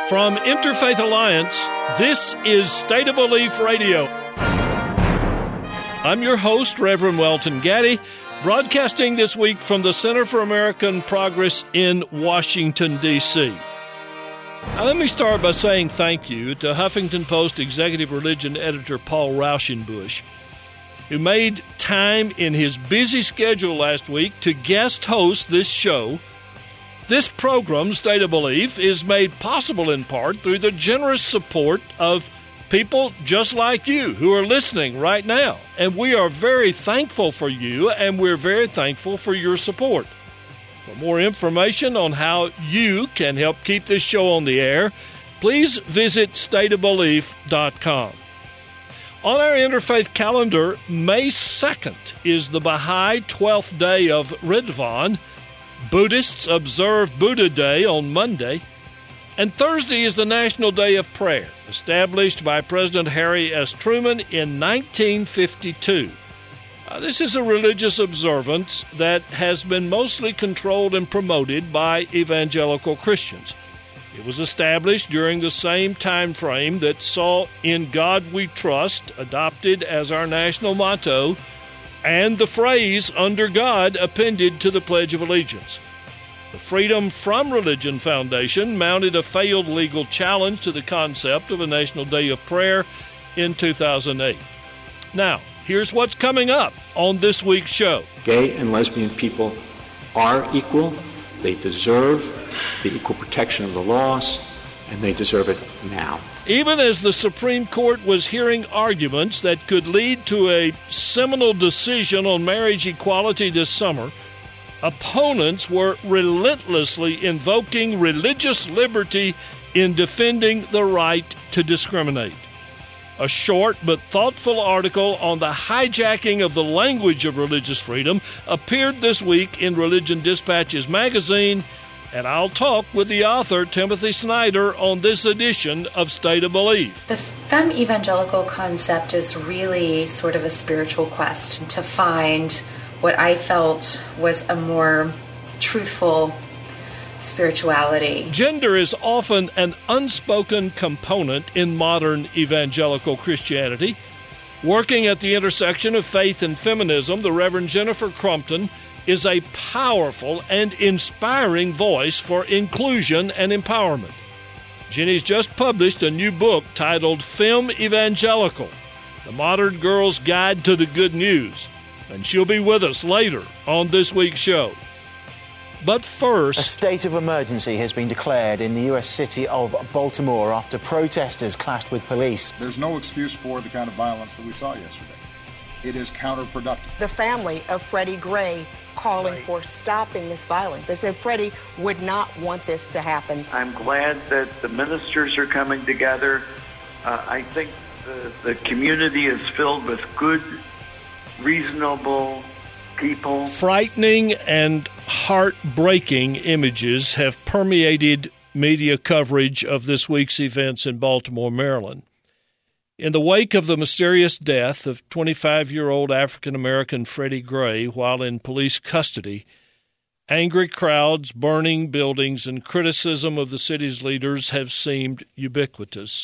From Interfaith Alliance, this is State of Belief Radio. I'm your host, Reverend Welton Gaddy, broadcasting this week from the Center for American Progress in Washington, D.C. Now, let me start by saying thank you to Huffington Post executive religion editor Paul Rauschenbusch, who made time in his busy schedule last week to guest host this show. This program, State of Belief, is made possible in part through the generous support of people just like you who are listening right now. And we are very thankful for you, and we're very thankful for your support. For more information on how you can help keep this show on the air, please visit stateofbelief.com. On our interfaith calendar, May 2nd is the Baha'i 12th day of Ridvan. Buddhists observe Buddha Day on Monday, and Thursday is the National Day of Prayer, established by President Harry S. Truman in 1952. This is a religious observance that has been mostly controlled and promoted by evangelical Christians. It was established during the same time frame that saw "In God We Trust" adopted as our national motto, and the phrase "Under God" appended to the Pledge of Allegiance. The Freedom From Religion Foundation mounted a failed legal challenge to the concept of a National Day of Prayer in 2008. Now, here's what's coming up on this week's show. Gay and lesbian people are equal. They deserve the equal protection of the laws, and they deserve it now. Even as the Supreme Court was hearing arguments that could lead to a seminal decision on marriage equality this summer, opponents were relentlessly invoking religious liberty in defending the right to discriminate. A short but thoughtful article on the hijacking of the language of religious freedom appeared this week in Religion Dispatches magazine, and I'll talk with the author, Timothy Snyder, on this edition of State of Belief. The femme evangelical concept is really sort of a spiritual quest to find what I felt was a more truthful spirituality. Gender is often an unspoken component in modern evangelical Christianity. Working at the intersection of faith and feminism, the Reverend Jennifer Crumpton is a powerful and inspiring voice for inclusion and empowerment. Jenny's just published a new book titled Femme Evangelical, The Modern Girl's Guide to the Good News, and she'll be with us later on this week's show. But first, a state of emergency has been declared in the U.S. city of Baltimore after protesters clashed with police. There's no excuse for the kind of violence that we saw yesterday. It is counterproductive. The family of Freddie Gray calling for stopping this violence. They said Freddie would not want this to happen. I'm glad that the ministers are coming together. I think the community is filled with good, reasonable people. Frightening and heartbreaking images have permeated media coverage of this week's events in Baltimore, Maryland. In the wake of the mysterious death of 25-year-old African-American Freddie Gray while in police custody, angry crowds, burning buildings, and criticism of the city's leaders have seemed ubiquitous.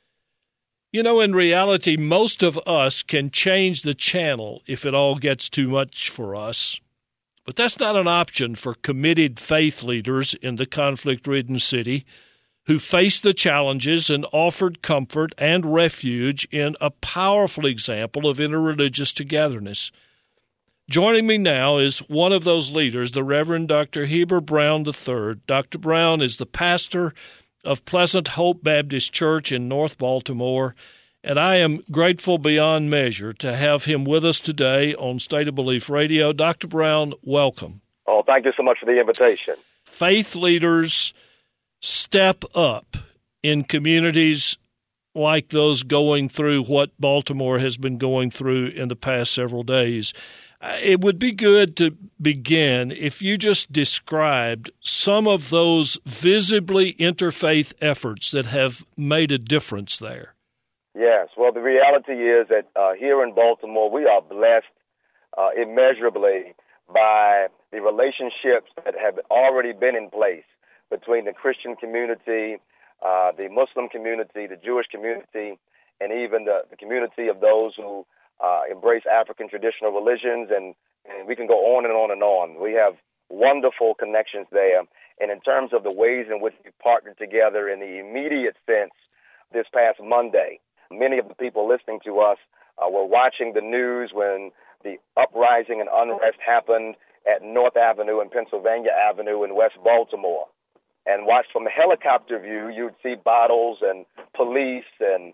You know, in reality, most of us can change the channel if it all gets too much for us. But that's not an option for committed faith leaders in the conflict-ridden city who faced the challenges and offered comfort and refuge in a powerful example of interreligious togetherness. Joining me now is one of those leaders, the Reverend Dr. Heber Brown III. Dr. Brown is the pastor of Pleasant Hope Baptist Church in North Baltimore, and I am grateful beyond measure to have him with us today on State of Belief Radio. Dr. Brown, welcome. Oh, thank you so much for the invitation. Faith leaders step up in communities like those going through what Baltimore has been going through in the past several days. It would be good to begin if you just described some of those visibly interfaith efforts that have made a difference there. Yes, well, the reality is that here in Baltimore, we are blessed immeasurably by the relationships that have already been in place between the Christian community, the Muslim community, the Jewish community, and even the community of those who embrace African traditional religions, and we can go on and on and on. We have wonderful connections there. And in terms of the ways in which we partnered together in the immediate sense this past Monday, many of the people listening to us were watching the news when the uprising and unrest happened at North Avenue and Pennsylvania Avenue in West Baltimore. And watched from a helicopter view, you'd see bottles and police and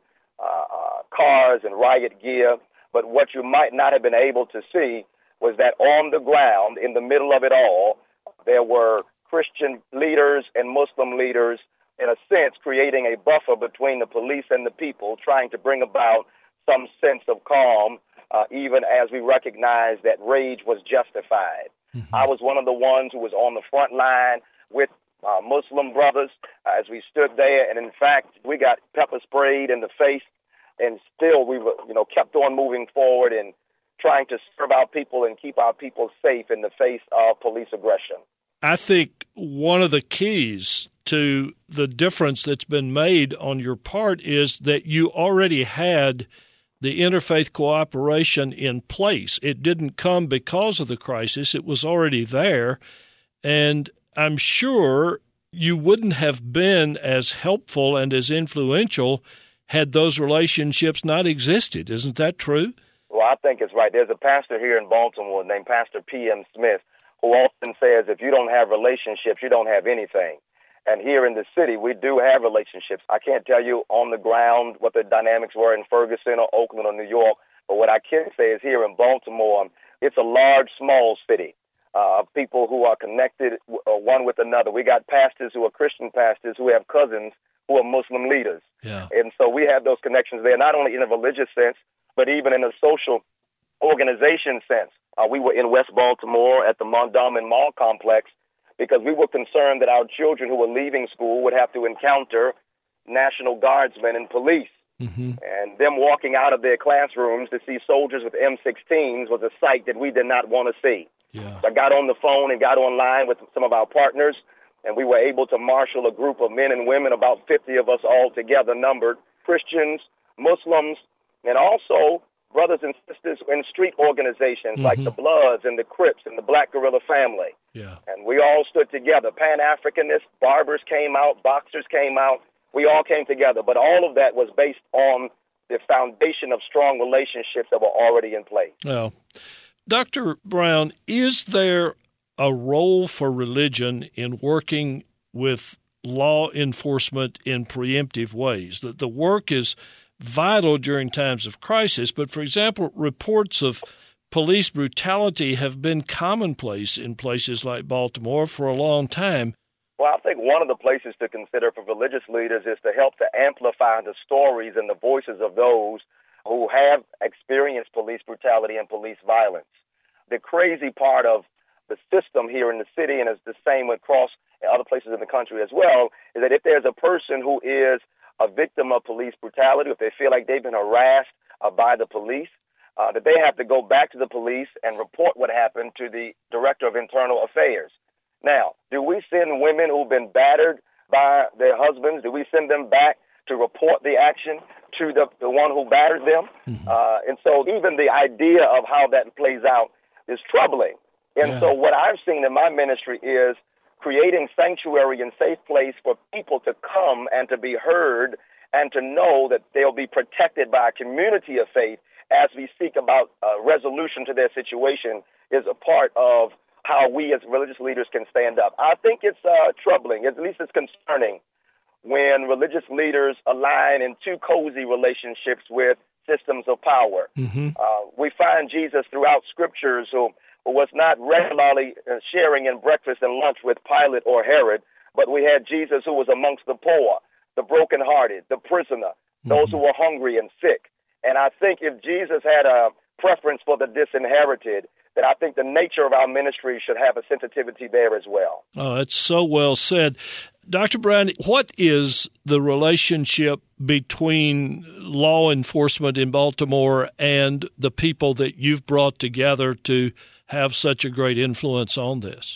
cars and riot gear. But what you might not have been able to see was that on the ground, in the middle of it all, there were Christian leaders and Muslim leaders, in a sense, creating a buffer between the police and the people, trying to bring about some sense of calm, even as we recognize that rage was justified. Mm-hmm. I was one of the ones who was on the front line with Muslim brothers as we stood there, and in fact, we got pepper sprayed in the face, and still we were, kept on moving forward and trying to serve our people and keep our people safe in the face of police aggression. I think one of the keys to the difference that's been made on your part is that you already had the interfaith cooperation in place. It didn't come because of the crisis. It was already there. And I'm sure you wouldn't have been as helpful and as influential had those relationships not existed. Isn't that true? Well, I think it's right. There's a pastor here in Baltimore named Pastor P.M. Smith who often says, if you don't have relationships, you don't have anything. And here in the city, we do have relationships. I can't tell you on the ground what the dynamics were in Ferguson or Oakland or New York, but what I can say is here in Baltimore, it's a large, small city of people who are connected one with another. We got pastors who are Christian pastors who have cousins who are Muslim leaders. Yeah. And so we have those connections there, not only in a religious sense, but even in a social organization sense. We were in West Baltimore at the Mondawmin Mall complex because we were concerned that our children who were leaving school would have to encounter National Guardsmen and police. Mm-hmm. And them walking out of their classrooms to see soldiers with M16s was a sight that we did not want to see. Yeah. So I got on the phone and got online with some of our partners, and we were able to marshal a group of men and women, about 50 of us all together numbered, Christians, Muslims, and also brothers and sisters in street organizations like the Bloods and the Crips and the Black Guerrilla Family. Yeah. And we all stood together. Pan-Africanists, barbers came out, boxers came out. We all came together. But all of that was based on the foundation of strong relationships that were already in place. Well, Dr. Brown, is there a role for religion in working with law enforcement in preemptive ways? That the work is vital during times of crisis, but, for example, reports of police brutality have been commonplace in places like Baltimore for a long time. Well, I think one of the places to consider for religious leaders is to help to amplify the stories and the voices of those who have experienced police brutality and police violence. The crazy part of the system here in the city, and it's the same across other places in the country as well, is that if there's a person who is a victim of police brutality, if they feel like they've been harassed by the police, that they have to go back to the police and report what happened to the Director of Internal Affairs. Now, do we send women who've been battered by their husbands, do we send them back to report the action to the one who battered them? Mm-hmm. And so even the idea of how that plays out is troubling. And so what I've seen in my ministry is creating sanctuary and safe place for people to come and to be heard and to know that they'll be protected by a community of faith as we seek about resolution to their situation is a part of how we as religious leaders can stand up. I think it's troubling, at least it's concerning, when religious leaders align in too cozy relationships with systems of power. Mm-hmm. We find Jesus throughout scriptures who was not regularly sharing in breakfast and lunch with Pilate or Herod, but we had Jesus who was amongst the poor, the brokenhearted, the prisoner, those who were hungry and sick. And I think if Jesus had a preference for the disinherited, then I think the nature of our ministry should have a sensitivity there as well. Oh, that's so well said. Dr. Brown, what is the relationship between law enforcement in Baltimore and the people that you've brought together to have such a great influence on this?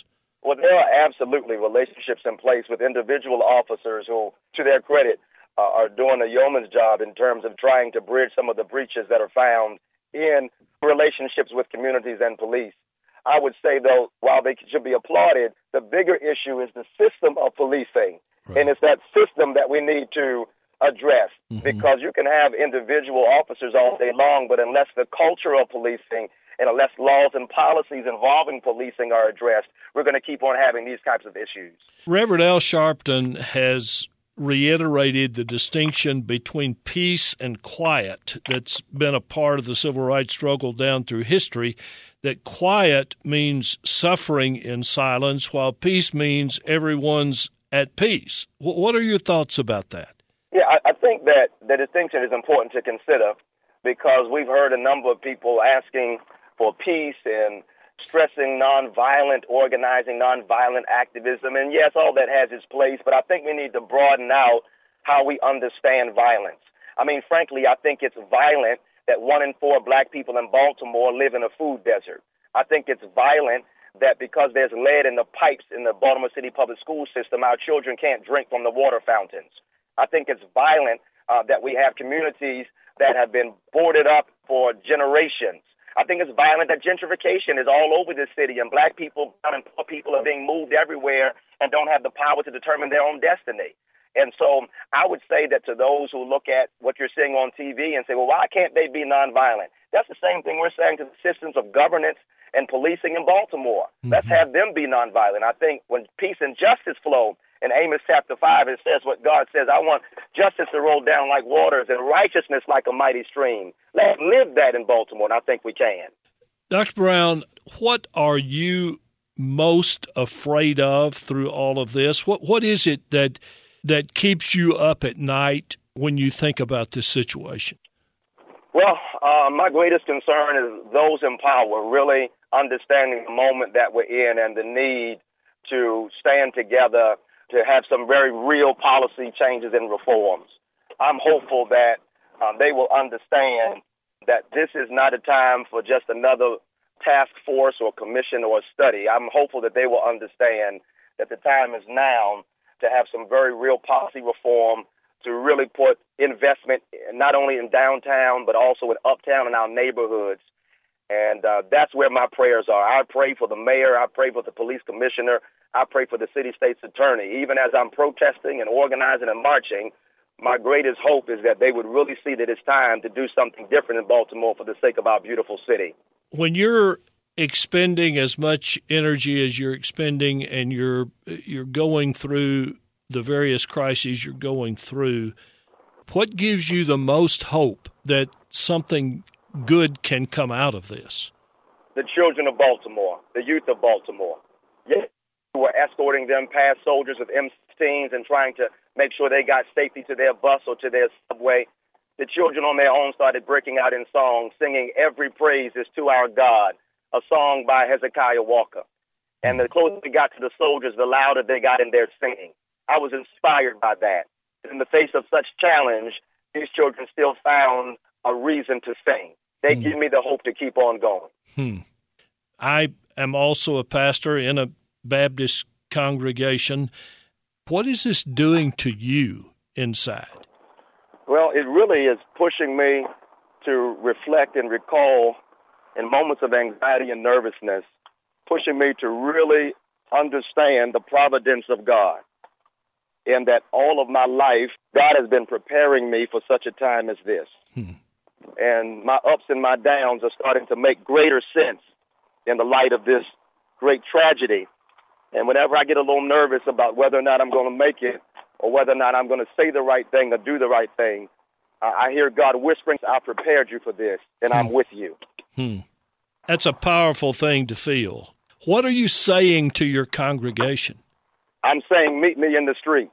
Well, there are absolutely relationships in place with individual officers who, to their credit, are doing a yeoman's job in terms of trying to bridge some of the breaches that are found in relationships with communities and police. I would say, though, while they should be applauded, the bigger issue is the system of policing. Right. And it's that system that we need to address, because you can have individual officers all day long, but unless the culture of policing and unless laws and policies involving policing are addressed, we're going to keep on having these types of issues. Reverend Al Sharpton has reiterated the distinction between peace and quiet that's been a part of the civil rights struggle down through history, that quiet means suffering in silence, while peace means everyone's at peace. What are your thoughts about that? Yeah, I think that the distinction is important to consider, because we've heard a number of people asking for peace and stressing nonviolent organizing, nonviolent activism. And yes, all that has its place, but I think we need to broaden out how we understand violence. I mean, frankly, I think it's violent that 1 in 4 black people in Baltimore live in a food desert. I think it's violent that because there's lead in the pipes in the Baltimore City public school system, our children can't drink from the water fountains. I think it's violent that we have communities that have been boarded up for generations. I think it's violent that gentrification is all over this city, and black people and poor people are being moved everywhere and don't have the power to determine their own destiny. And so I would say that to those who look at what you're seeing on TV and say, well, why can't they be nonviolent? That's the same thing we're saying to the systems of governance and policing in Baltimore. Let's have them be nonviolent. I think when peace and justice flow, in Amos chapter 5, it says what God says, I want justice to roll down like waters and righteousness like a mighty stream. Let's live that in Baltimore, and I think we can. Dr. Brown, what are you most afraid of through all of this? What is it that keeps you up at night when you think about this situation? Well, my greatest concern is those in power really understanding the moment that we're in and the need to stand together to have some very real policy changes and reforms. I'm hopeful that they will understand that this is not a time for just another task force or commission or study. I'm hopeful that they will understand that the time is now to have some very real policy reform, to really put investment not only in downtown but also in uptown and our neighborhoods. And that's where my prayers are. I pray for the mayor. I pray for the police commissioner. I pray for the city state's attorney. Even as I'm protesting and organizing and marching, my greatest hope is that they would really see that it's time to do something different in Baltimore for the sake of our beautiful city. When you're expending as much energy as you're expending and you're going through the various crises you're going through, what gives you the most hope that something good can come out of this? The children of Baltimore, the youth of Baltimore. Yes, we're escorting them past soldiers with M16s and trying to make sure they got safety to their bus or to their subway. The children on their own started breaking out in song, singing "Every Praise is to Our God," a song by Hezekiah Walker. And the closer we got to the soldiers, the louder they got in their singing. I was inspired by that. In the face of such challenge, these children still found a reason to sing. They give me the hope to keep on going. I am also a pastor in a Baptist congregation. What is this doing to you inside? Well, it really is pushing me to reflect and recall in moments of anxiety and nervousness, pushing me to really understand the providence of God. And that all of my life, God has been preparing me for such a time as this. And my ups and my downs are starting to make greater sense in the light of this great tragedy. And whenever I get a little nervous about whether or not I'm going to make it or whether or not I'm going to say the right thing or do the right thing, I hear God whispering, I prepared you for this, and I'm with you. That's a powerful thing to feel. What are you saying to your congregation? I'm saying meet me in the street.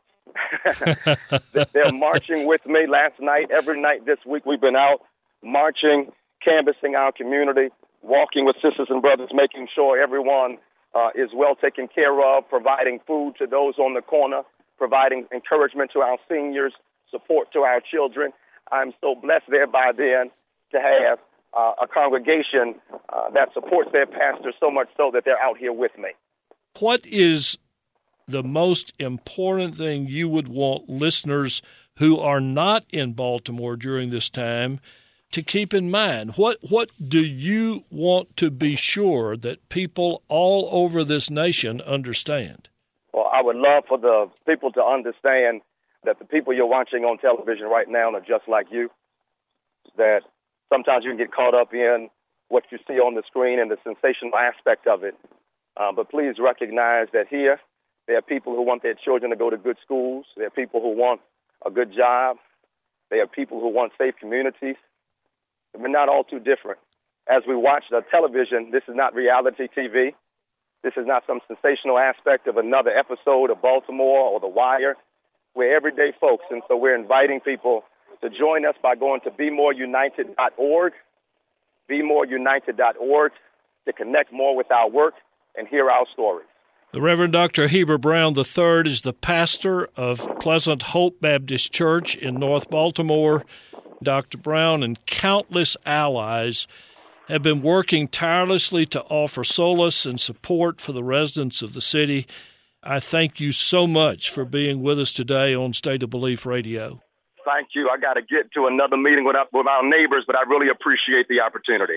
They're marching with me last night. Every night this week we've been out marching, canvassing our community, walking with sisters and brothers, making sure everyone is well taken care of, providing food to those on the corner, providing encouragement to our seniors, support to our children. I'm so blessed thereby then to have a congregation that supports their pastor so much so that they're out here with me. What is the most important thing you would want listeners who are not in Baltimore during this time to keep in mind? What do you want to be sure that people all over this nation understand? Well, I would love for the people to understand that the people you're watching on television right now are just like you, that sometimes you can get caught up in what you see on the screen and the sensational aspect of it. But please recognize that here there are people who want their children to go to good schools. There are people who want a good job. There are people who want safe communities. We're not all too different. As we watch the television, this is not reality TV. This is not some sensational aspect of another episode of Baltimore or The Wire. We're everyday folks, and so we're inviting people to join us by going to BeMoreUnited.org, BeMoreUnited.org, to connect more with our work and hear our stories. The Reverend Dr. Heber Brown III is the pastor of Pleasant Hope Baptist Church in North Baltimore. Dr. Brown and countless allies have been working tirelessly to offer solace and support for the residents of the city. I thank you so much for being with us today on State of Belief Radio. Thank you. I got to get to another meeting with our neighbors, but I really appreciate the opportunity.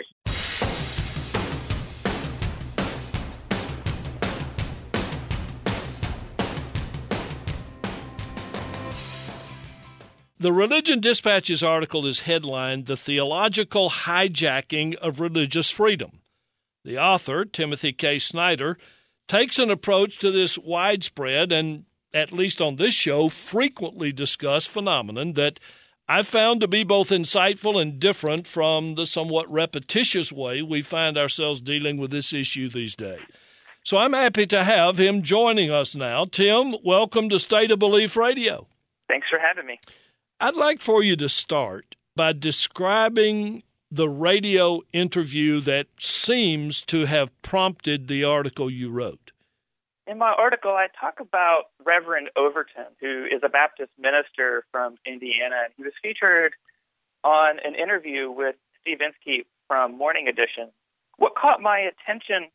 The Religion Dispatch's article is headlined, "The Theological Hijacking of Religious Freedom." The author, Timothy K. Snyder, takes an approach to this widespread and, at least on this show, frequently discussed phenomenon that I've found to be both insightful and different from the somewhat repetitious way we find ourselves dealing with this issue these days. So I'm happy to have him joining us now. Tim, welcome to State of Belief Radio. Thanks for having me. I'd like for you to start by describing the radio interview that seems to have prompted the article you wrote. In my article, I talk about Reverend Overton, who is a Baptist minister from Indiana, and he was featured on an interview with Steve Inskeep from Morning Edition. What caught my attention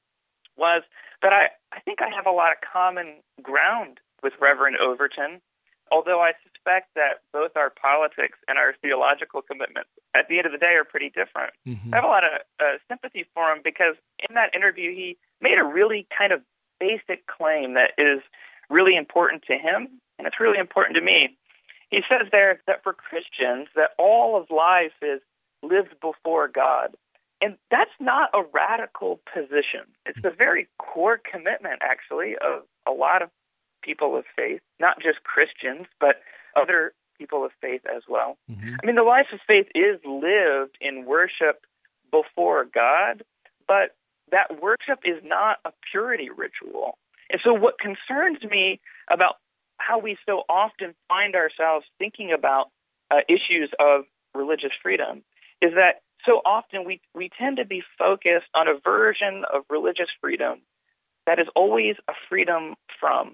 was that I think I have a lot of common ground with Reverend Overton, although I suspect that both our politics and our theological commitments at the end of the day are pretty different. I have a lot of sympathy for him because in that interview he made a really kind of basic claim that is really important to him, and it's really important to me. He says there that for Christians that all of life is lived before God. And that's not a radical position. It's a very core commitment, actually, of a lot of people of faith, not just Christians, but other people of faith as well. I mean, the life of faith is lived in worship before God, but that worship is not a purity ritual. And so what concerns me about how we so often find ourselves thinking about issues of religious freedom is that so often we tend to be focused on a version of religious freedom that is always a freedom from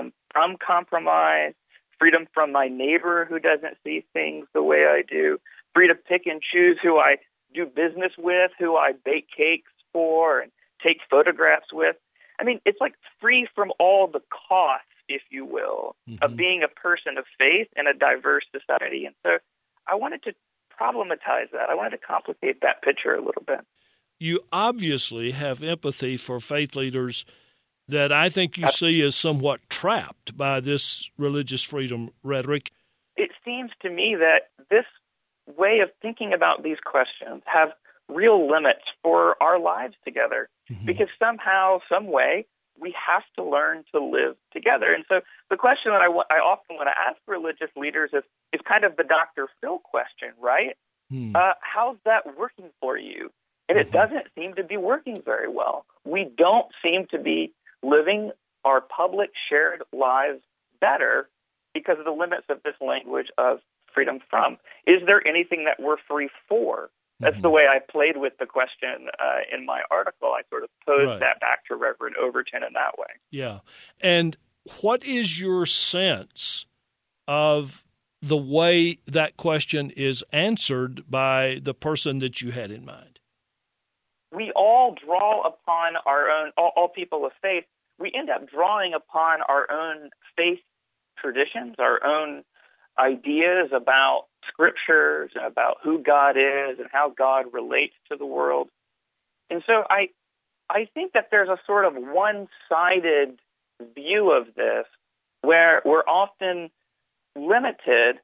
compromise, freedom from my neighbor who doesn't see things the way I do, free to pick and choose who I do business with, who I bake cakes for and take photographs with. I mean, it's like free from all the costs, if you will, of being a person of faith in a diverse society. And so I wanted to problematize that. I wanted to complicate that picture a little bit. You obviously have empathy for faith leaders that I think you see as somewhat trapped by this religious freedom rhetoric. It seems to me that this way of thinking about these questions have real limits for our lives together because somehow, some way, we have to learn to live together. And so the question that I often want to ask religious leaders is kind of the Dr. Phil question, right? How's that working for you? And it doesn't seem to be working very well. We don't seem to be living our public shared lives better because of the limits of this language of freedom from. Is there anything that we're free for? That's the way I played with the question in my article. I sort of posed that back to Reverend Overton in that way. Yeah. And what is your sense of the way that question is answered by the person that you had in mind? We all draw upon our own, all people of faith, we end up drawing upon our own faith traditions, our own ideas about scriptures, about who God is and how God relates to the world. And so I think that there's a sort of one-sided view of this where we're often limited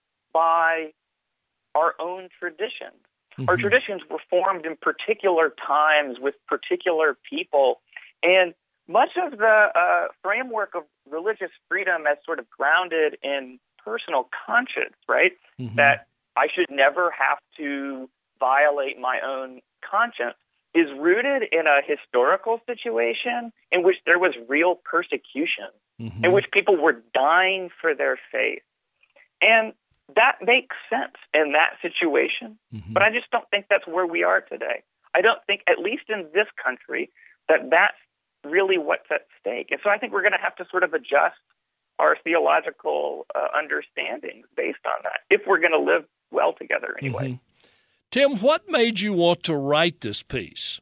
by our own traditions. Mm-hmm. Our traditions were formed in particular times with particular people, and much of the framework of religious freedom as sort of grounded in personal conscience, right? Mm-hmm. That I should never have to violate my own conscience is rooted in a historical situation in which there was real persecution, mm-hmm. in which people were dying for their faith. And that makes sense in that situation, mm-hmm. but I just don't think that's where we are today. I don't think, at least in this country, that that's really what's at stake. And so I think we're going to have to sort of adjust our theological understandings based on that, if we're going to live well together anyway. Mm-hmm. Tim, what made you want to write this piece?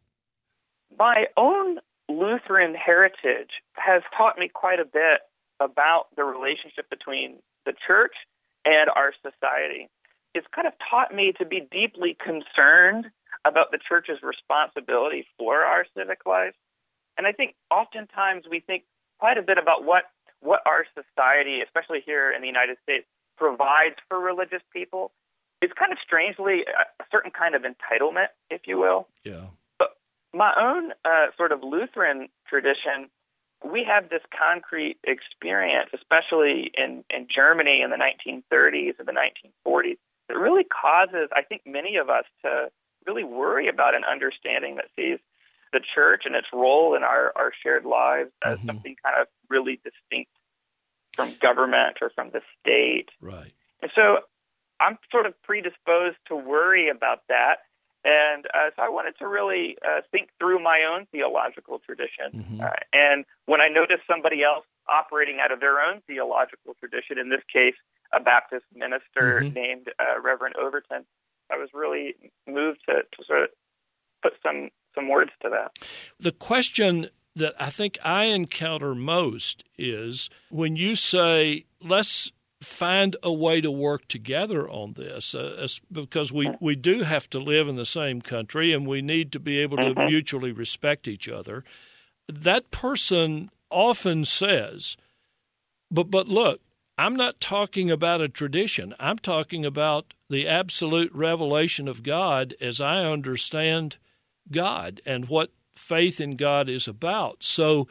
My own Lutheran heritage has taught me quite a bit about the relationship between the church and our society. It's kind of taught me to be deeply concerned about the church's responsibility for our civic life. And I think oftentimes we think quite a bit about what our society, especially here in the United States, provides for religious people. It's kind of strangely a certain kind of entitlement, if you will. Yeah. But my own sort of Lutheran tradition, we have this concrete experience, especially in Germany in the 1930s and the 1940s, that really causes, I think, many of us to really worry about an understanding that sees the church and its role in our shared lives as mm-hmm. something kind of really distinct from government or from the state. Right. And so I'm sort of predisposed to worry about that. And so I wanted to really think through my own theological tradition. Mm-hmm. And when I noticed somebody else operating out of their own theological tradition, in this case, a Baptist minister mm-hmm. named Reverend Overton, I was really moved to sort of put some words to that. The question that I think I encounter most is when you say, let's find a way to work together on this, because we do have to live in the same country and we need to be able to mm-hmm. mutually respect each other. That person often says, but look, I'm not talking about a tradition. I'm talking about the absolute revelation of God as I understand God and what faith in God is about. So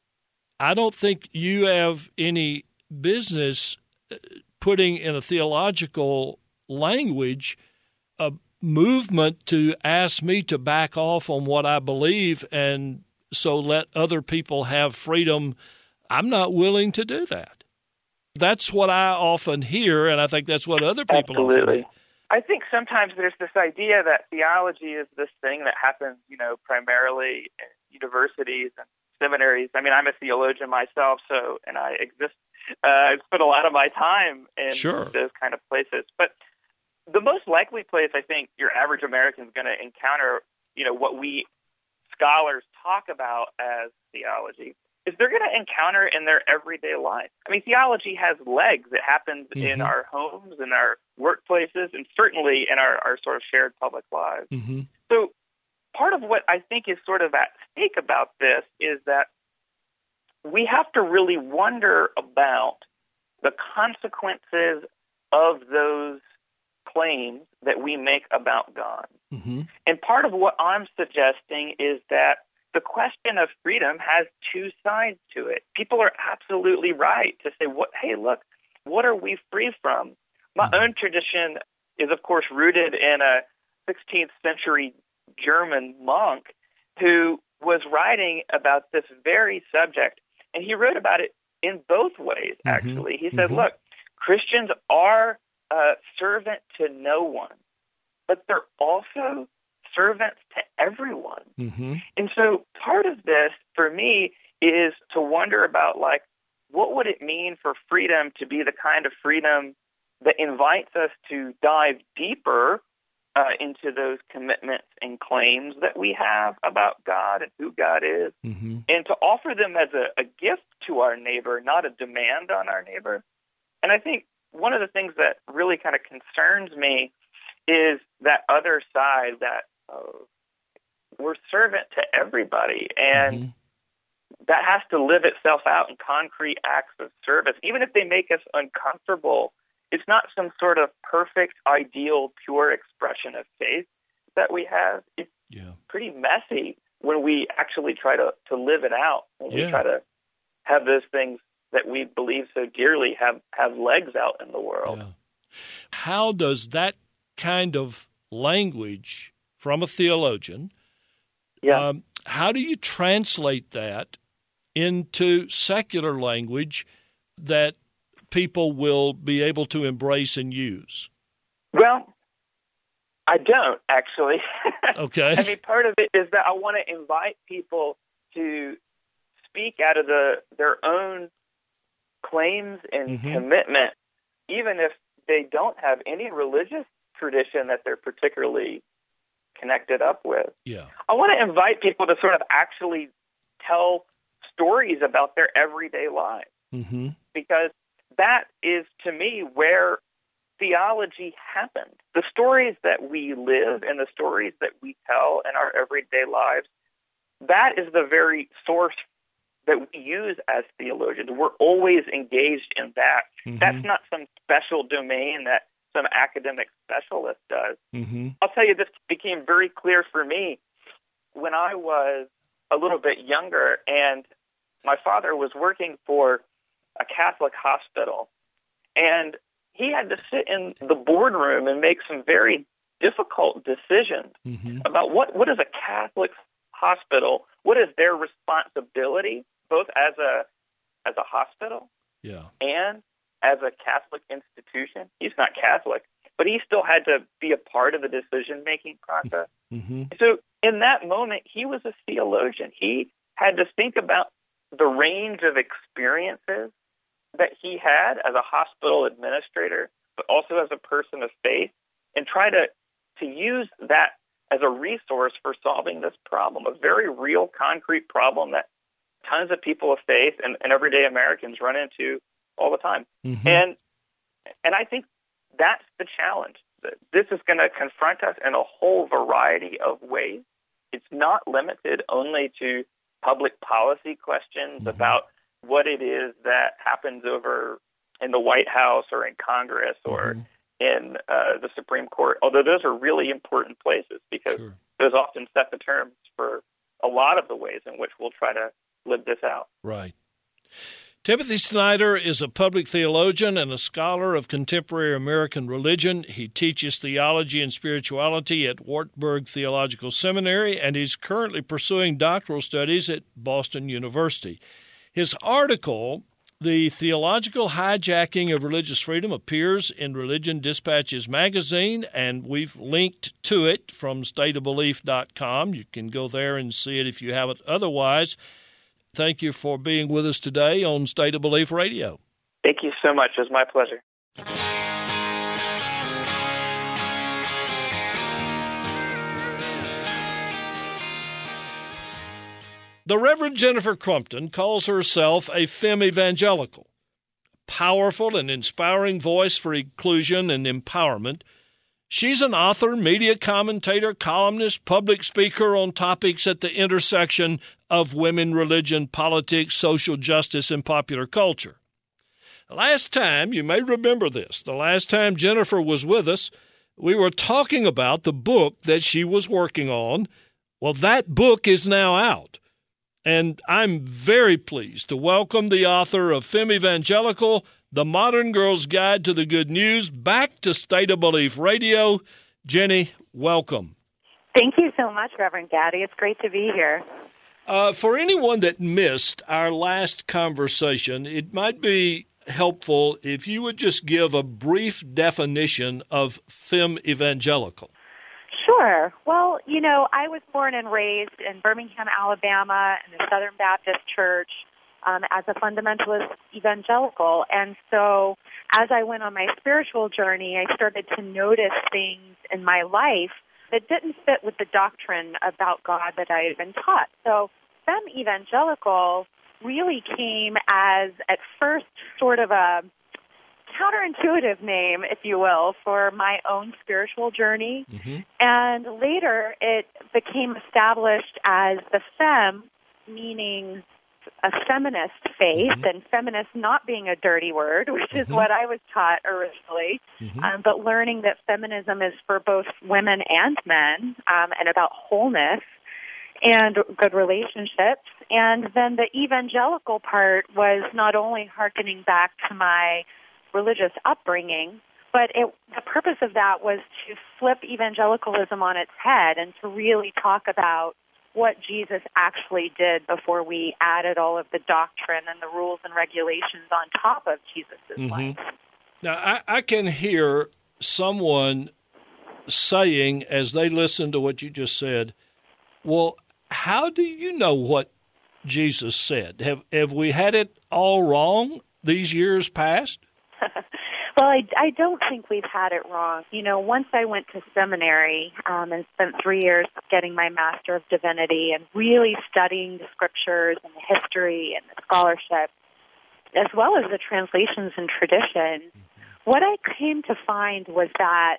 I don't think you have any business putting in a theological language a movement to ask me to back off on what I believe and so let other people have freedom. I'm not willing to do that. That's what I often hear, and I think that's what other people often hear. I think sometimes there's this idea that theology is this thing that happens, primarily in universities and seminaries. I mean, I'm a theologian myself, and I spent a lot of my time in sure. those kind of places. But the most likely place I think your average American is going to encounter, what we scholars talk about as theology, is they're going to encounter in their everyday life. I mean, theology has legs. It happens mm-hmm. in our homes, in our workplaces, and certainly in our sort of shared public lives. Mm-hmm. So part of what I think is sort of at stake about this is that we have to really wonder about the consequences of those claims that we make about God. Mm-hmm. And part of what I'm suggesting is that the question of freedom has two sides to it. People are absolutely right to say, hey, look, what are we free from? My mm-hmm. own tradition is, of course, rooted in a 16th century German monk who was writing about this very subject. And he wrote about it in both ways, actually. Mm-hmm. He said, look, Christians are servant to no one, but they're also servants to everyone. Mm-hmm. And so part of this, for me, is to wonder about, what would it mean for freedom to be the kind of freedom that invites us to dive deeper into those commitments and claims that we have about God and who God is, and to offer them as a gift to our neighbor, not a demand on our neighbor. And I think one of the things that really kind of concerns me is that other side, that we're servant to everybody, and that has to live itself out in concrete acts of service, even if they make us uncomfortable. It's not some sort of perfect, ideal, pure expression of faith that we have. It's pretty messy when we actually try to live it out, when we try to have those things that we believe so dearly have legs out in the world. Yeah. How does that kind of language from a theologian, how do you translate that into secular language that people will be able to embrace and use? Well, I don't, actually. Okay. I mean, part of it is that I want to invite people to speak out of their own claims and commitment, even if they don't have any religious tradition that they're particularly connected up with. Yeah. I want to invite people to sort of actually tell stories about their everyday lives, because that is, to me, where theology happened. The stories that we live and the stories that we tell in our everyday lives, that is the very source that we use as theologians. We're always engaged in that. That's not some special domain that some academic specialist does. I'll tell you, this became very clear for me when I was a little bit younger, and my father was working for a Catholic hospital, and he had to sit in the boardroom and make some very difficult decisions about what is a Catholic hospital, what is their responsibility, both as a hospital and as a Catholic institution. He's not Catholic, but he still had to be a part of the decision-making process. So in that moment, he was a theologian. He had to think about the range of experiences that he had as a hospital administrator, but also as a person of faith, and try to use that as a resource for solving this problem, a very real, concrete problem that tons of people of faith and everyday Americans run into all the time. And I think that's the challenge. This is going to confront us in a whole variety of ways. It's not limited only to public policy questions about what it is that happens over in the White House or in Congress or in the Supreme Court, although those are really important places because those often set the terms for a lot of the ways in which we'll try to live this out. Right. Timothy Snyder is a public theologian and a scholar of contemporary American religion. He teaches theology and spirituality at Wartburg Theological Seminary, and he's currently pursuing doctoral studies at Boston University. His article, The Theological Hijacking of Religious Freedom, appears in Religion Dispatches magazine, and we've linked to it from stateofbelief.com. You can go there and see it if you haven't otherwise. Thank you for being with us today on State of Belief Radio. Thank you so much. It was my pleasure. The Reverend Jennifer Crumpton calls herself a femme evangelical, a powerful and inspiring voice for inclusion and empowerment. She's an author, media commentator, columnist, public speaker on topics at the intersection of women, religion, politics, social justice, and popular culture. Last time, you may remember this, the last time Jennifer was with us, we were talking about the book that she was working on. Well, that book is now out. And I'm very pleased to welcome the author of Femme Evangelical, The Modern Girl's Guide to the Good News, back to State of Belief Radio. Jenny, welcome. Thank you so much, Reverend Gaddy. It's great to be here. For anyone that missed our last conversation, it might be helpful if you would just give a brief definition of Femme Evangelical. Sure. Well, you know, I was born and raised in Birmingham, Alabama, in the Southern Baptist Church. as a fundamentalist evangelical. And so as I went on my spiritual journey, I started to notice things in my life that didn't fit with the doctrine about God that I had been taught. So Femme Evangelical really came as, at first, sort of a counterintuitive name, if you will, for my own spiritual journey. Mm-hmm. And later it became established as the femme, meaning a feminist faith, Mm-hmm. and feminist not being a dirty word, which is what I was taught originally, but learning that feminism is for both women and men, and about wholeness and good relationships. And then the evangelical part was not only hearkening back to my religious upbringing, but the purpose of that was to flip evangelicalism on its head and to really talk about what Jesus actually did before we added all of the doctrine and the rules and regulations on top of Jesus' life. Now, I can hear someone saying, as they listen to what you just said, well, how do you know what Jesus said? Have we had it all wrong these years past? Well, I don't think we've had it wrong. You know, once I went to seminary and spent 3 years getting my Master of Divinity and really studying the scriptures and the history and the scholarship, as well as the translations and tradition, what I came to find was that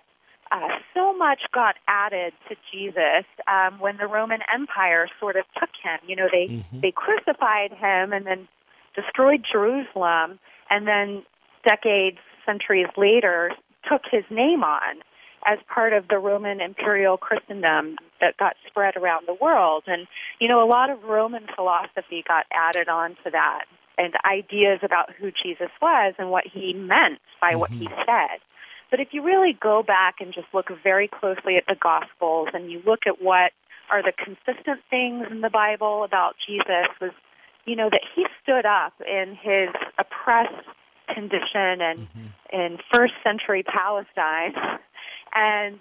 so much got added to Jesus when the Roman Empire sort of took him. You know, they crucified him and then destroyed Jerusalem, and then decades, centuries later, took his name on as part of the Roman imperial Christendom that got spread around the world. And, you know, a lot of Roman philosophy got added on to that, and ideas about who Jesus was and what he meant by what he said. But if you really go back and just look very closely at the Gospels and you look at what are the consistent things in the Bible about Jesus, was, you know, that he stood up in his oppressed condition and in first century Palestine and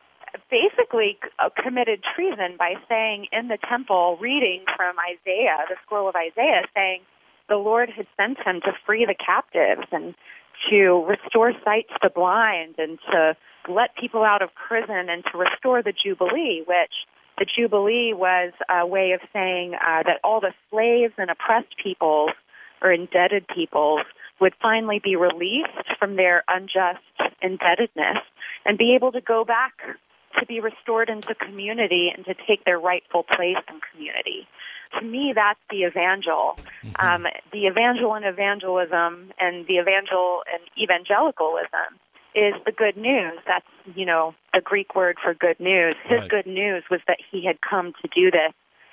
basically committed treason by saying in the temple, reading from Isaiah, the scroll of Isaiah, saying the Lord had sent him to free the captives and to restore sight to the blind and to let people out of prison and to restore the Jubilee, which the Jubilee was a way of saying that all the slaves and oppressed peoples or indebted peoples would finally be released from their unjust indebtedness and be able to go back to be restored into community and to take their rightful place in community. To me, that's the evangel. The evangel and evangelism and the evangel and evangelicalism is the good news. That's, you know, the Greek word for good news. His good news was that he had come to do this,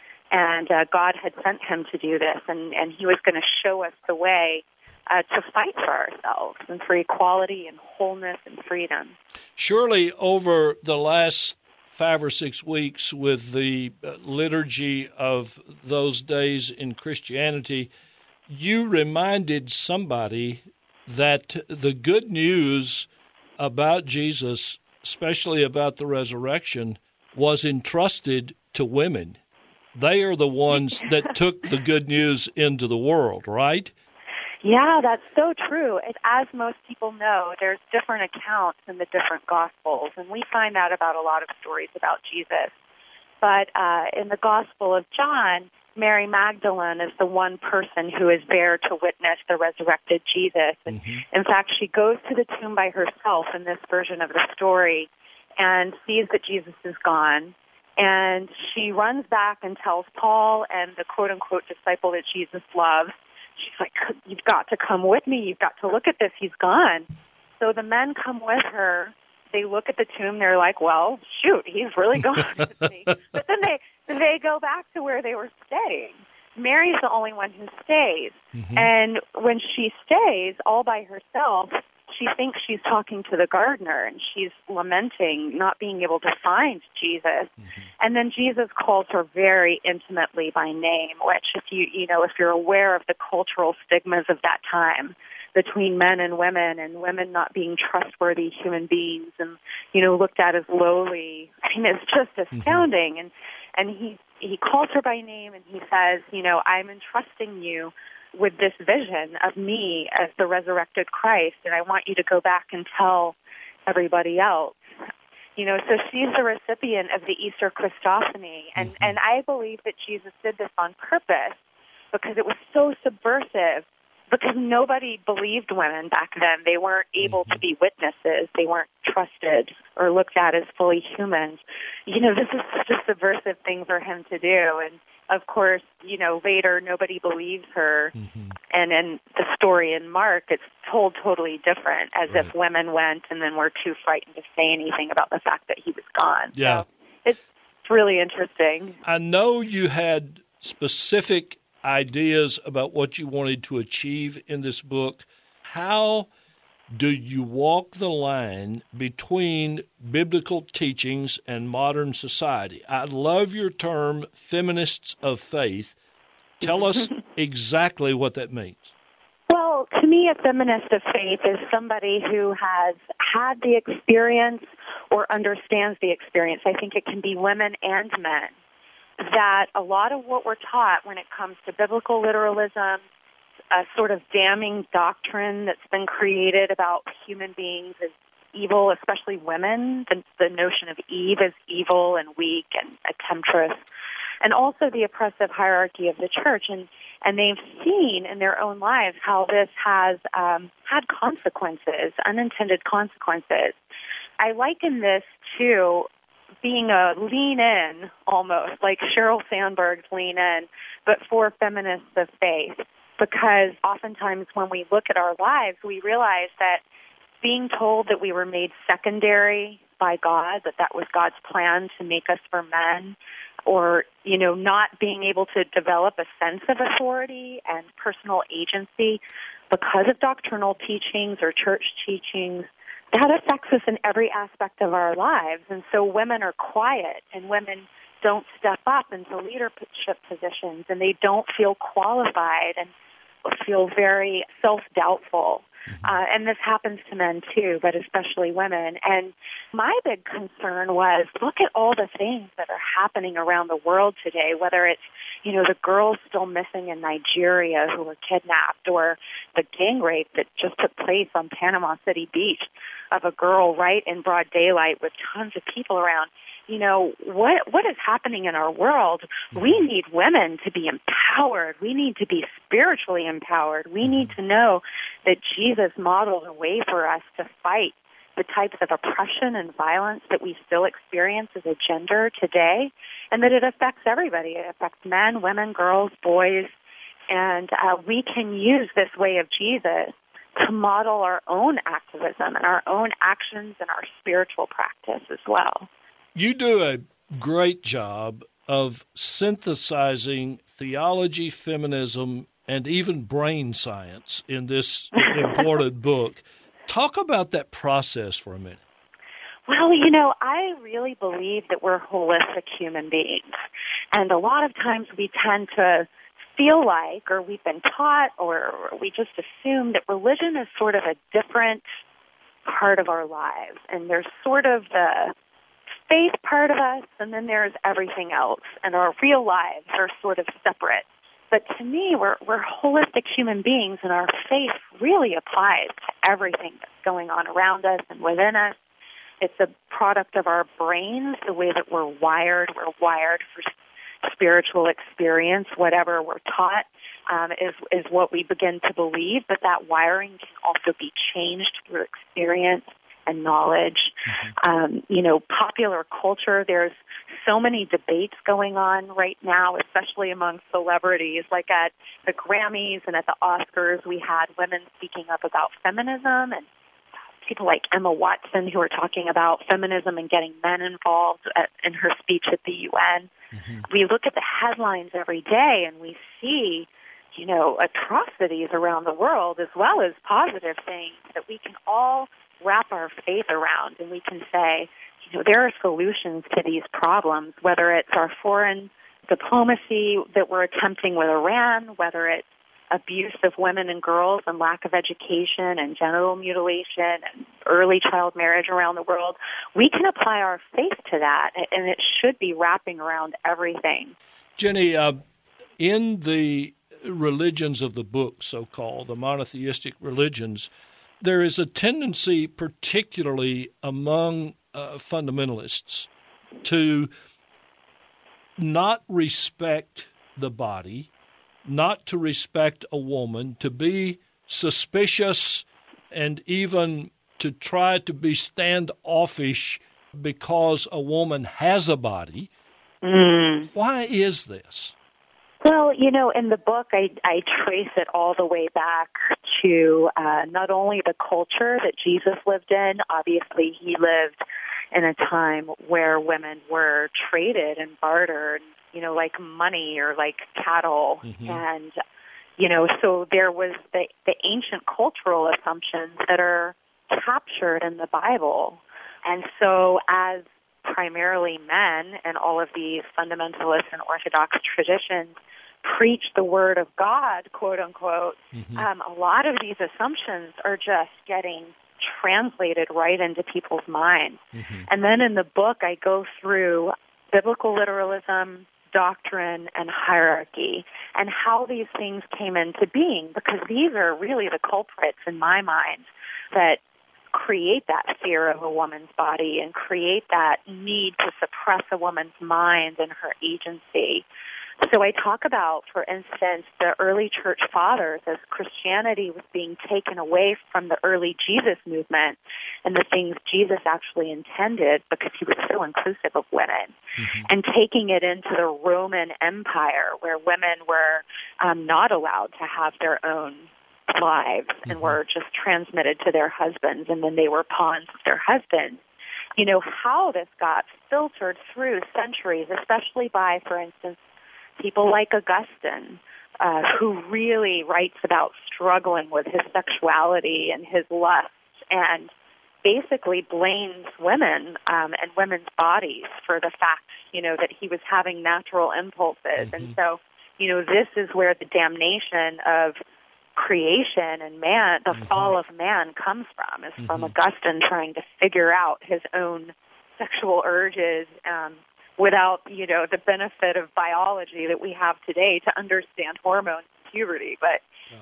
and God had sent him to do this, and he was going to show us the way to fight for ourselves and for equality and wholeness and freedom. Surely over the last 5 or 6 weeks with the liturgy of those days in Christianity, you reminded somebody that the good news about Jesus, especially about the resurrection, was entrusted to women. They are the ones that took the good news into the world, right? Yeah, that's so true. As most people know, there's different accounts in the different Gospels, and we find that about a lot of stories about Jesus. But in the Gospel of John, Mary Magdalene is the one person who is there to witness the resurrected Jesus. And in fact, she goes to the tomb by herself in this version of the story and sees that Jesus is gone. And she runs back and tells Paul and the quote-unquote disciple that Jesus loves, she's like, you've got to come with me. You've got to look at this. He's gone. So the men come with her. They look at the tomb. They're like, well, shoot, he's really gone. But then they go back to where they were staying. Mary's the only one who stays. And when she stays all by herself, she thinks she's talking to the gardener, and she's lamenting not being able to find Jesus. And then Jesus calls her very intimately by name, which if you're aware of the cultural stigmas of that time between men and women not being trustworthy human beings and, looked at as lowly, I mean, it's just astounding. And he calls her by name and he says, I'm entrusting you with this vision of me as the resurrected Christ, and I want you to go back and tell everybody else. So she's the recipient of the Easter Christophany, and I believe that Jesus did this on purpose because it was so subversive, because nobody believed women back then. They weren't able to be witnesses. They weren't trusted or looked at as fully humans. This is such a subversive thing for him to do, and of course, later nobody believes her. And in the story in Mark, it's told totally different, as if women went and then were too frightened to say anything about the fact that he was gone. Yeah. So it's really interesting. I know you had specific ideas about what you wanted to achieve in this book. How do you walk the line between biblical teachings and modern society? I love your term, feminists of faith. Tell us exactly what that means. Well, to me, a feminist of faith is somebody who has had the experience or understands the experience. I think it can be women and men. That a lot of what we're taught when it comes to biblical literalism, a sort of damning doctrine that's been created about human beings as evil, especially women, the notion of Eve as evil and weak and a temptress, and also the oppressive hierarchy of the church. And they've seen in their own lives how this has had consequences, unintended consequences. I liken this to being a lean in, almost, like Sheryl Sandberg's Lean In, but for feminists of faith. Because oftentimes when we look at our lives, we realize that being told that we were made secondary by God, that was God's plan to make us for men, or, not being able to develop a sense of authority and personal agency because of doctrinal teachings or church teachings, that affects us in every aspect of our lives. And so women are quiet, and women don't step up into leadership positions, and they don't feel qualified and feel very self-doubtful. And this happens to men too, but especially women. And my big concern was, look at all the things that are happening around the world today, whether it's, the girls still missing in Nigeria who were kidnapped, or the gang rape that just took place on Panama City Beach of a girl right in broad daylight with tons of people around. What is happening in our world? We need women to be empowered. We need to be spiritually empowered. We need to know that Jesus modeled a way for us to fight the types of oppression and violence that we still experience as a gender today, and that it affects everybody. It affects men, women, girls, boys, and we can use this way of Jesus to model our own activism and our own actions and our spiritual practice as well. You do a great job of synthesizing theology, feminism, and even brain science in this important book. Talk about that process for a minute. Well, I really believe that we're holistic human beings. And a lot of times we tend to feel like, or we've been taught, or we just assume that religion is sort of a different part of our lives. And there's sort of the faith part of us, and then there's everything else. And our real lives are sort of separate. But to me, we're holistic human beings, and our faith really applies to everything that's going on around us and within us. It's a product of our brains, the way that we're wired. We're wired for spiritual experience. Whatever we're taught is what we begin to believe, but that wiring can also be changed through experience and knowledge. Popular culture, there's so many debates going on right now, especially among celebrities. Like at the Grammys and at the Oscars, we had women speaking up about feminism, and people like Emma Watson who are talking about feminism and getting men involved in her speech at the UN. We look at the headlines every day and we see, atrocities around the world as well as positive things that we can all wrap our faith around, and we can say, there are solutions to these problems, whether it's our foreign diplomacy that we're attempting with Iran, whether it's abuse of women and girls and lack of education and genital mutilation and early child marriage around the world. We can apply our faith to that, and it should be wrapping around everything. Jenny, in the religions of the book, so-called, the monotheistic religions, there is a tendency, particularly among fundamentalists, to not respect the body, not to respect a woman, to be suspicious, and even to try to be standoffish because a woman has a body. Why is this? Well, in the book, I trace it all the way back to not only the culture that Jesus lived in. Obviously, he lived in a time where women were traded and bartered, like money or like cattle. Mm-hmm. And, so there was the ancient cultural assumptions that are captured in the Bible. And so as primarily men and all of these fundamentalist and Orthodox traditions preach the word of God, quote unquote, a lot of these assumptions are just getting translated right into people's minds. And then in the book, I go through biblical literalism, doctrine, and hierarchy, and how these things came into being, because these are really the culprits in my mind that create that fear of a woman's body and create that need to suppress a woman's mind and her agency. So I talk about, for instance, the early church fathers as Christianity was being taken away from the early Jesus movement and the things Jesus actually intended, because he was so inclusive of women, and taking it into the Roman Empire, where women were not allowed to have their own lives and were just transmitted to their husbands, and then they were pawns of their husbands. How this got filtered through centuries, especially by, for instance, people like Augustine, who really writes about struggling with his sexuality and his lust, and basically blames women and women's bodies for the fact, that he was having natural impulses. And so, this is where the damnation of creation and man, the fall of man, comes from, is from Augustine trying to figure out his own sexual urges without, the benefit of biology that we have today to understand hormones and puberty. But,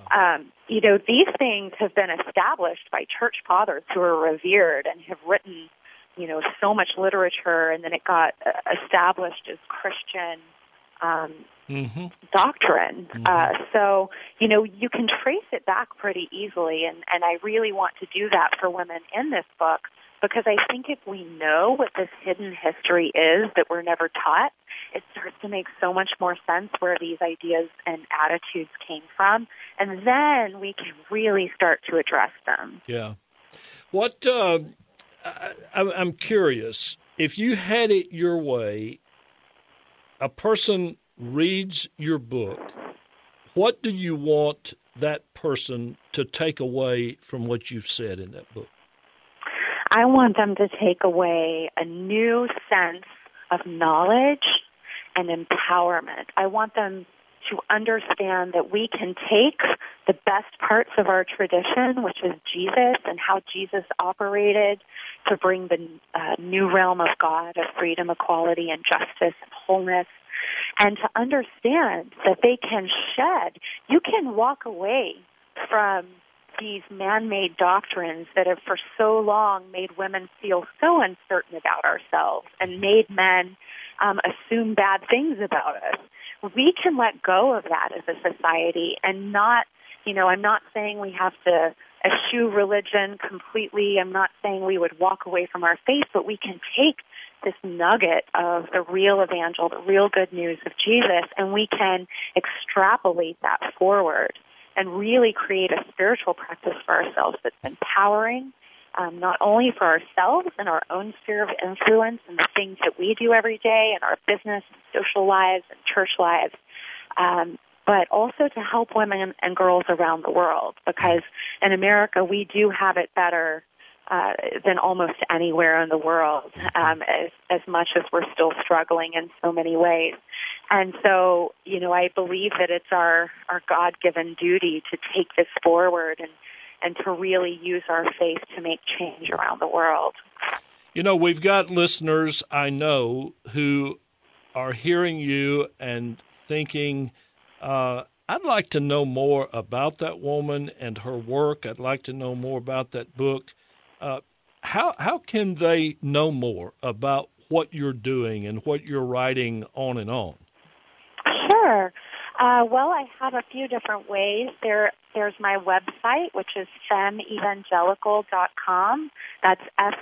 these things have been established by church fathers who are revered and have written, so much literature, and then it got established as Christian doctrine. So, you can trace it back pretty easily, and I really want to do that for women in this book, because I think if we know what this hidden history is that we're never taught, it starts to make so much more sense where these ideas and attitudes came from, and then we can really start to address them. Yeah. What, I'm curious, if you had it your way, a person reads your book, what do you want that person to take away from what you've said in that book? I want them to take away a new sense of knowledge and empowerment. I want them to understand that we can take the best parts of our tradition, which is Jesus and how Jesus operated to bring the new realm of God of freedom, equality, and justice and wholeness, and to understand that they can shed. You can walk away from these man-made doctrines that have for so long made women feel so uncertain about ourselves and made men assume bad things about us. We can let go of that as a society and not, I'm not saying we have to eschew religion completely. I'm not saying we would walk away from our faith, but we can take this nugget of the real evangel, the real good news of Jesus, and we can extrapolate that forward and really create a spiritual practice for ourselves that's empowering, not only for ourselves and our own sphere of influence and the things that we do every day in our business and social lives and church lives, but also to help women and girls around the world, because in America we do have it better than almost anywhere in the world, as much as we're still struggling in so many ways. And so, I believe that it's our God-given duty to take this forward and to really use our faith to make change around the world. We've got listeners, I know, who are hearing you and thinking, I I'd like to know more about that woman and her work. I'd like to know more about that book. How can they know more about what you're doing and what you're writing on and on? Sure. Well, I have a few different ways. There's my website, which is femevangelical.com. That's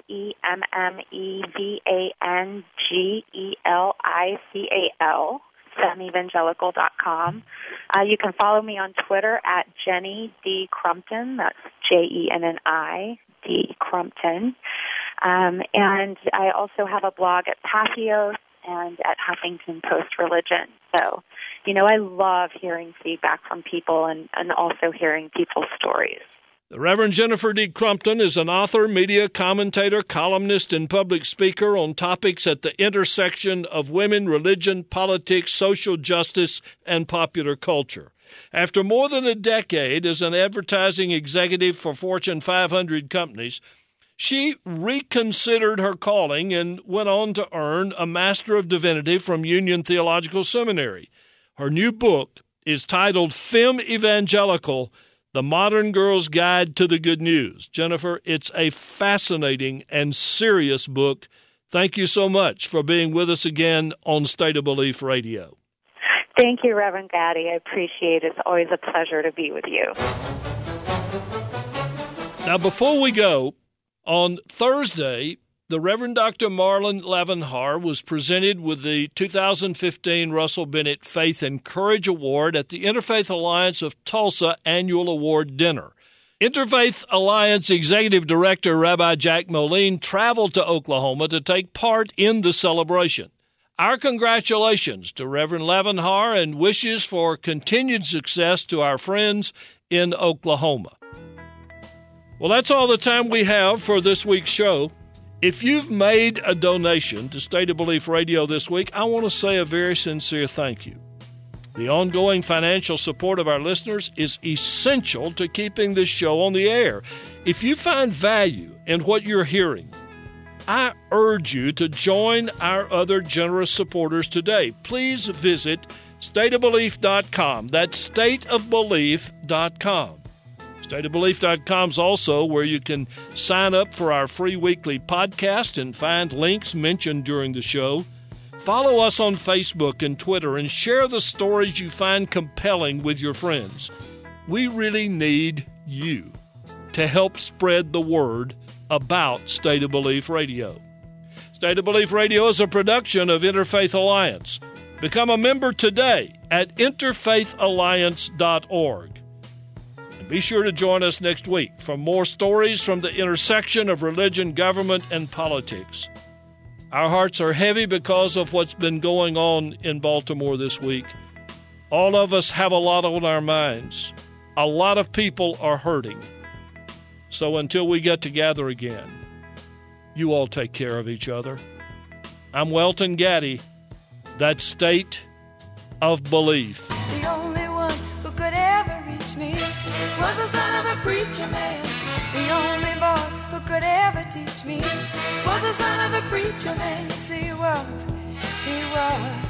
FEMMEVANGELICAL, femevangelical.com. You can follow me on Twitter at Jenny D. Crumpton. That's JENNI D. Crumpton. And I also have a blog at Patheos and at Huffington Post Religion. So, I love hearing feedback from people and also hearing people's stories. The Reverend Jennifer D. Crumpton is an author, media commentator, columnist, and public speaker on topics at the intersection of women, religion, politics, social justice, and popular culture. After more than a decade as an advertising executive for Fortune 500 companies, she reconsidered her calling and went on to earn a Master of Divinity from Union Theological Seminary. Her new book is titled Femme Evangelical, The Modern Girl's Guide to the Good News. Jennifer, it's a fascinating and serious book. Thank you so much for being with us again on State of Belief Radio. Thank you, Reverend Gaddy. I appreciate it. It's always a pleasure to be with you. Now, before we go, on Thursday, the Reverend Dr. Marlon Levenhar was presented with the 2015 Russell Bennett Faith and Courage Award at the Interfaith Alliance of Tulsa Annual Award Dinner. Interfaith Alliance Executive Director Rabbi Jack Moline traveled to Oklahoma to take part in the celebration. Our congratulations to Reverend Levenhar and wishes for continued success to our friends in Oklahoma. Well, that's all the time we have for this week's show. If you've made a donation to State of Belief Radio this week, I want to say a very sincere thank you. The ongoing financial support of our listeners is essential to keeping this show on the air. If you find value in what you're hearing, I urge you to join our other generous supporters today. Please visit stateofbelief.com. That's stateofbelief.com. Stateofbelief.com is also where you can sign up for our free weekly podcast and find links mentioned during the show. Follow us on Facebook and Twitter and share the stories you find compelling with your friends. We really need you to help spread the word about State of Belief Radio. State of Belief Radio is a production of Interfaith Alliance. Become a member today at interfaithalliance.org. Be sure to join us next week for more stories from the intersection of religion, government, and politics. Our hearts are heavy because of what's been going on in Baltimore this week. All of us have a lot on our minds. A lot of people are hurting. So until we get together again, you all take care of each other. I'm Welton Gaddy. That's State of Belief. The only one who could ever reach me was the son of a preacher man. The only boy who could ever teach me was the son of a preacher man. Yes, he was.